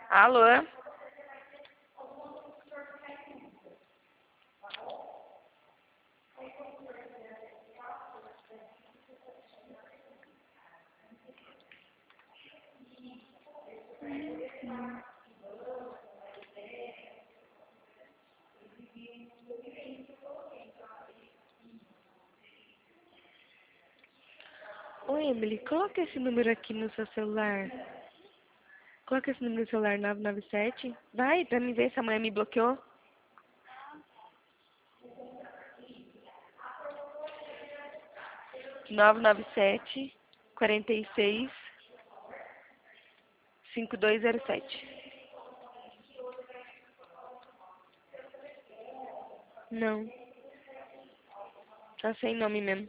Alô? Oi, Emily, coloca esse número aqui no seu celular. Coloca esse número no celular 997. Vai, pra mim ver se a mãe me bloqueou. 997 46 5207. Não, tá sem nome mesmo.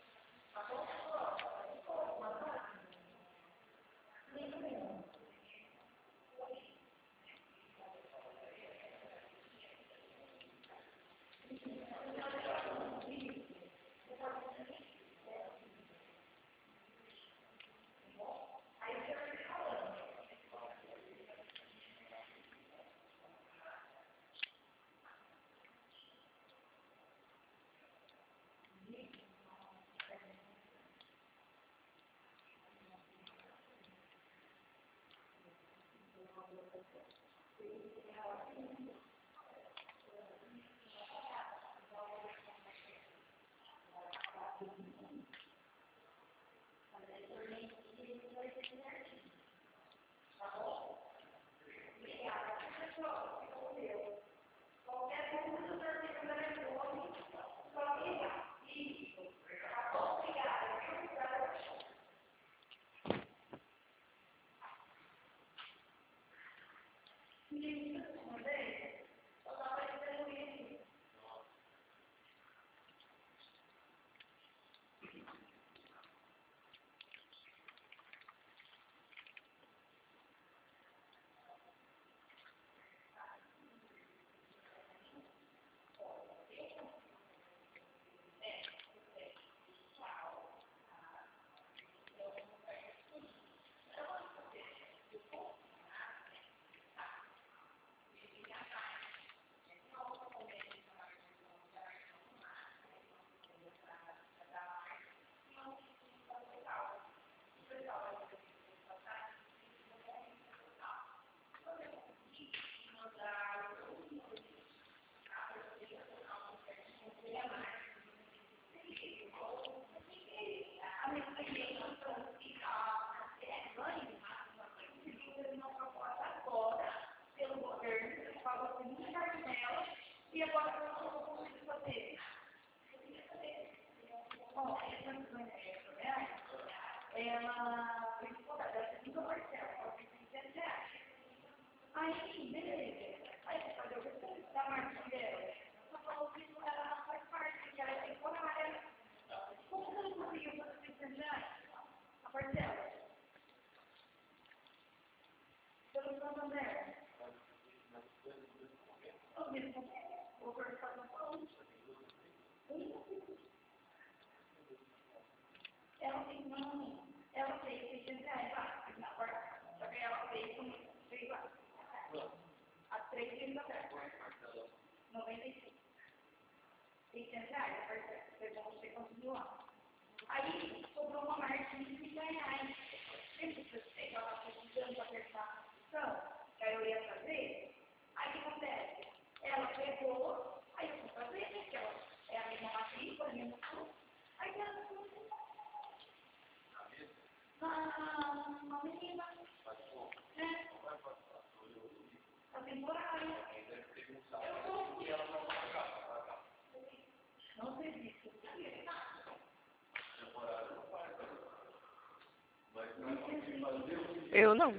Eu não.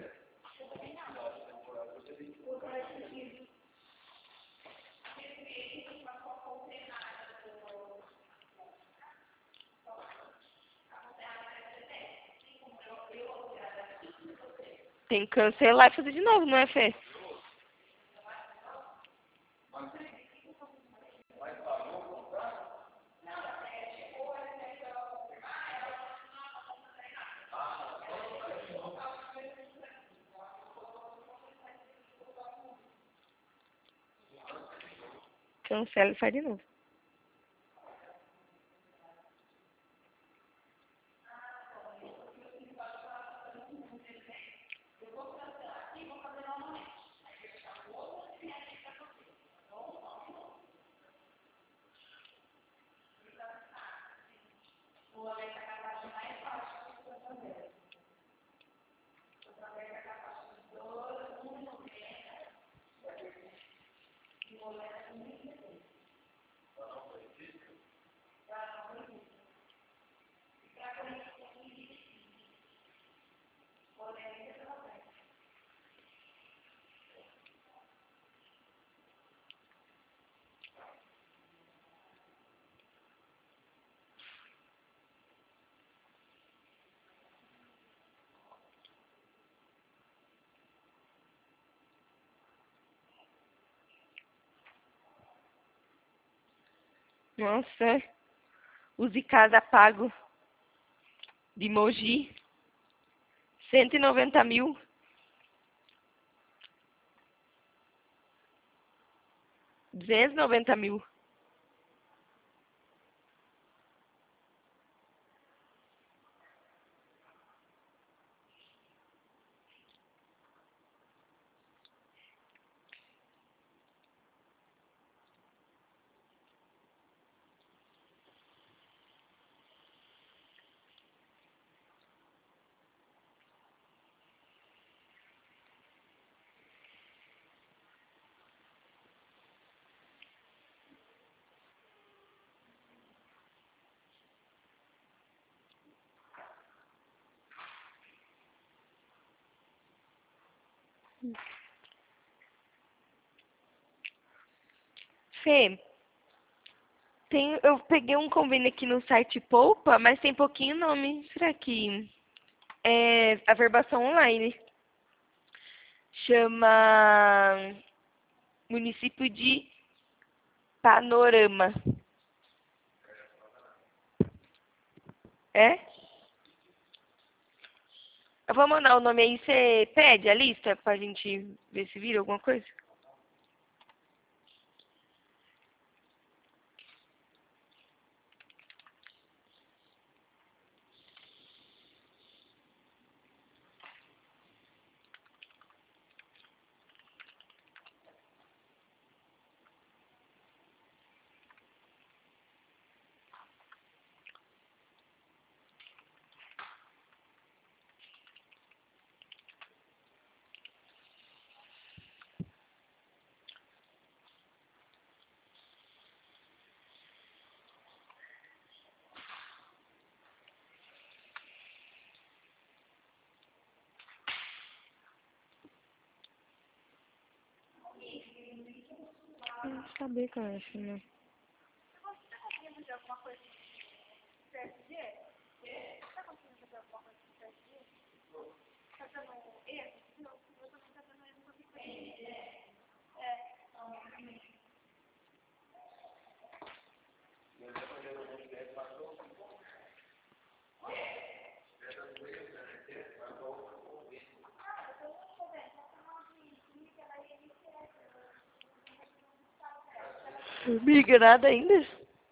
Tem que cancelar e fazer de novo, não é, Fê? Cancela e faz de novo. Nossa, use casa pago de Mogi, 190 mil. R$ 290 mil. Fê, eu peguei um convênio aqui no site Poupa, mas tem pouquinho nome. Será que é a verbação online? Chama Município de Panorama. É? Eu vou mandar o nome aí, você pede a lista pra gente ver se vira alguma coisa? Não saber, cara, acho, né? Amiga, nada ainda?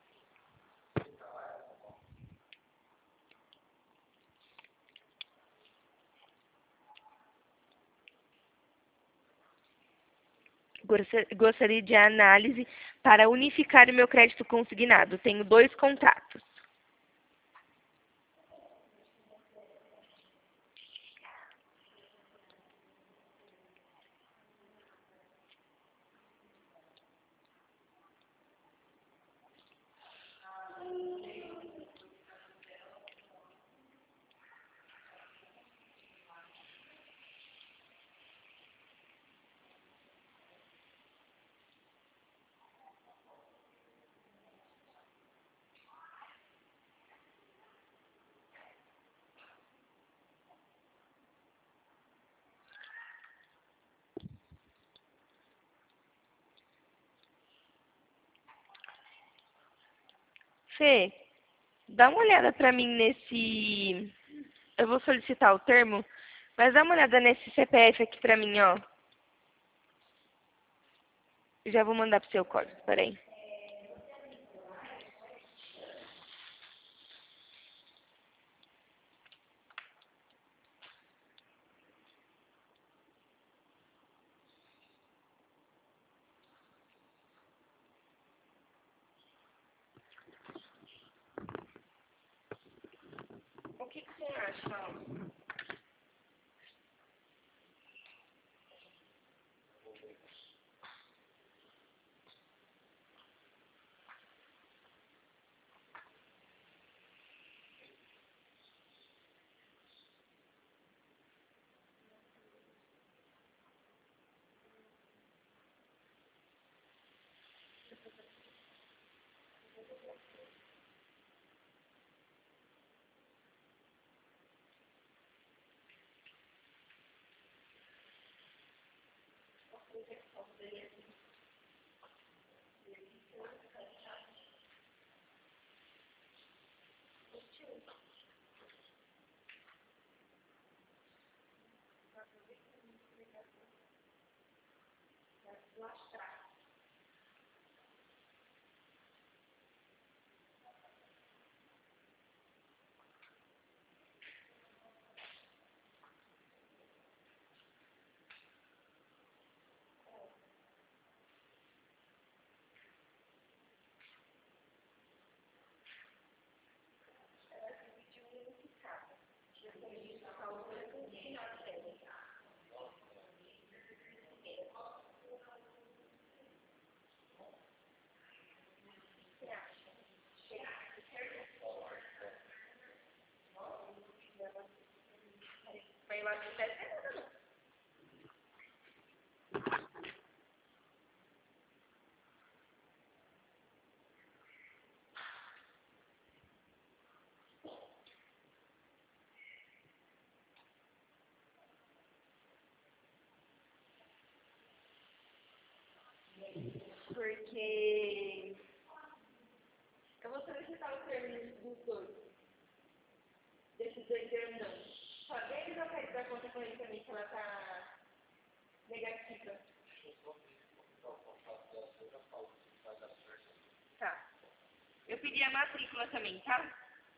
Gostaria de análise para unificar o meu crédito consignado. Tenho 2 contratos. Fê, dá uma olhada pra mim nesse... Eu vou solicitar o termo, mas dá uma olhada nesse CPF aqui pra mim, ó. Já vou mandar pro seu código, peraí. que você acha? Porque eu vou solicitar o termo dos dois, desses dois grandão. Só deles eu quero dar conta com ele também, que ela tá negativa. Tá. Eu pedi a matrícula também, tá?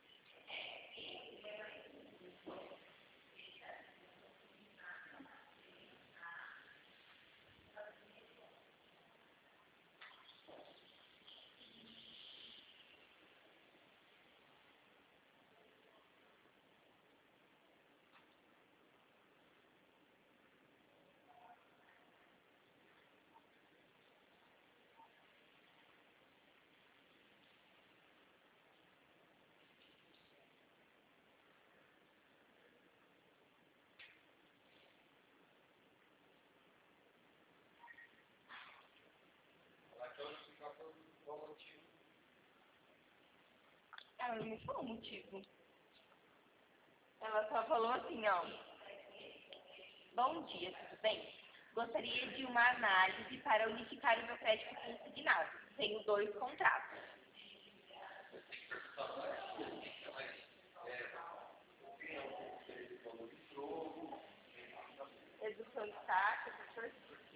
Ela não me falou o motivo. Ela só falou assim, ó. Bom dia, tudo bem? Gostaria de uma análise para unificar o meu crédito consignado. Tenho 2 contratos. Redução de taxa, professor.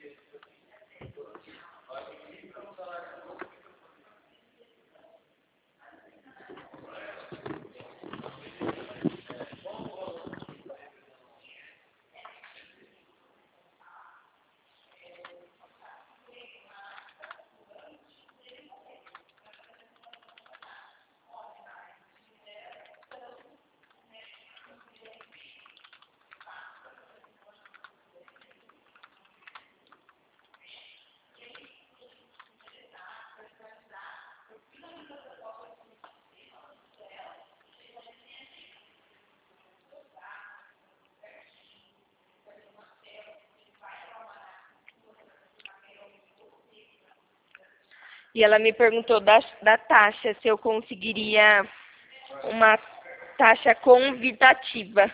E ela me perguntou da taxa, se eu conseguiria uma taxa convidativa.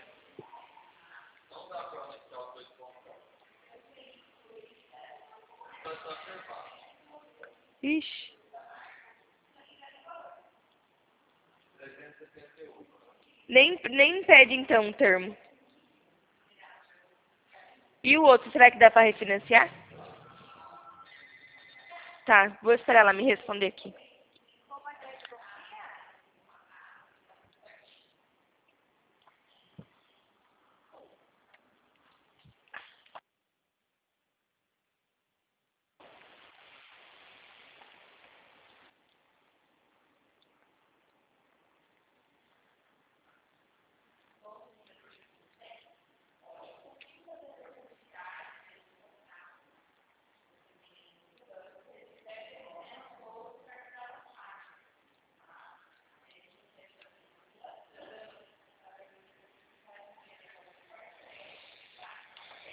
Ixi. Nem pede então o termo. E o outro, será que dá para refinanciar? Tá, vou esperar ela me responder aqui.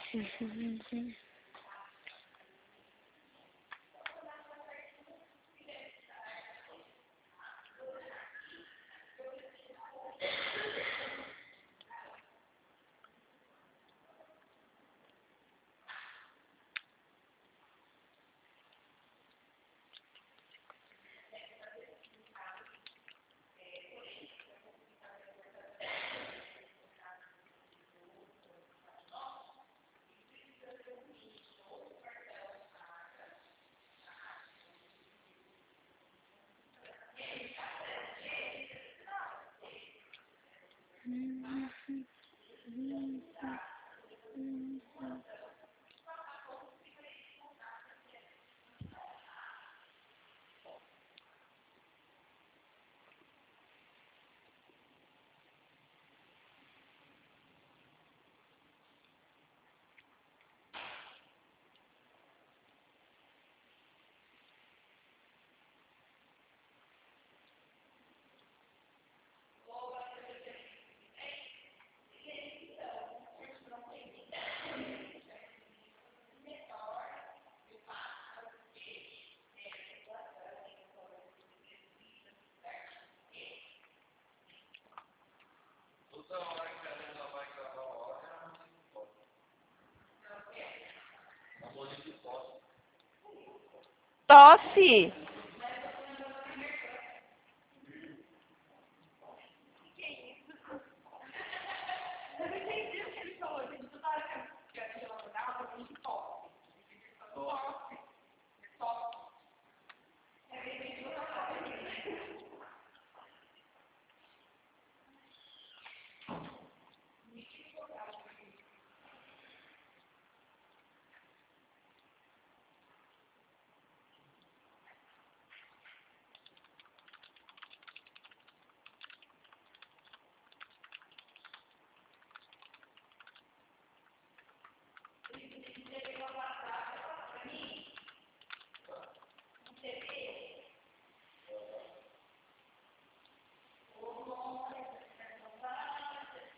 Tosse!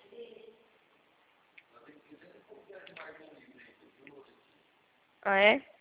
Ah, é?